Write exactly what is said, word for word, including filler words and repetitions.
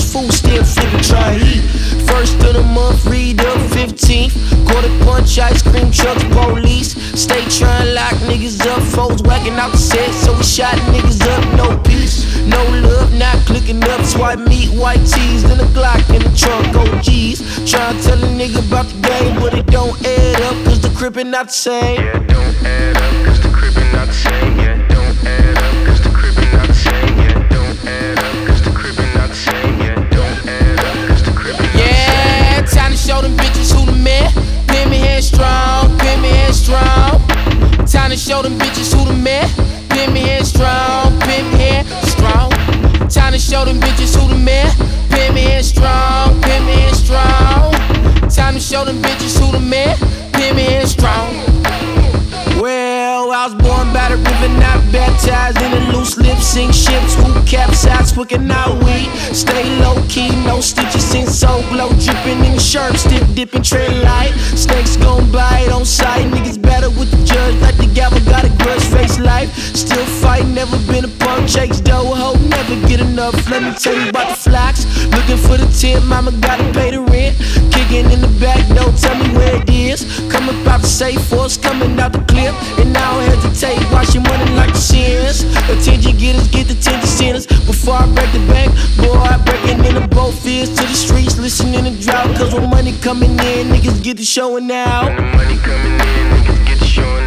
food still flipping, try heat. First of the month, read up fifteenth. Quarter punch, ice cream trucks, police. Stay trying lock niggas up, foes whacking out the set, so we shot niggas up, no peace. No love, not clicking up, swipe meat, white tees, then a Glock in the trunk, oh geez. Tryna tell a nigga about the game, but it don't add up, cause the crippin' not the same. Yeah, don't add up, cause the crippin' not the same. Yeah, don't add up, cause the crippin' not the same. Yeah, don't add up, cause the crippin' not the same. Yeah, don't add up, cause the crippin' not the same. Yeah, time to show them bitches who the man. Pin me head strong, pin me head strong. Time to show them bitches who the man. Pin me head strong, pin me head strong. Time to show them bitches who the man. Pin me head strong, pin me head strong. Time to show them bitches who the man. Pin me head strong. Well, I was born by the river, not baptized in a loose lip sync ships who capsize quicker now we stay low key, no stitches in so glow, dripping in the shirt, stick dipping, tread light. Snakes gon' bite on sight, niggas battle with the judge like the gavel got a grudge, face life. Still fight, never been a punk, chase dough, hope never get enough. Let me tell you about the flocks, looking for the tip, mama gotta pay the rent. Kicking in the back door, tell me where it is. Coming about the safe force, coming out the clip, and I don't hesitate, watch your money like the shins. Attention getters get the ten sinners. Before I break the bank, boy, I breaking into both ears to the streets, listening to drought. Cause when money coming in, niggas get to showing out. When the money coming in, niggas get to showing out.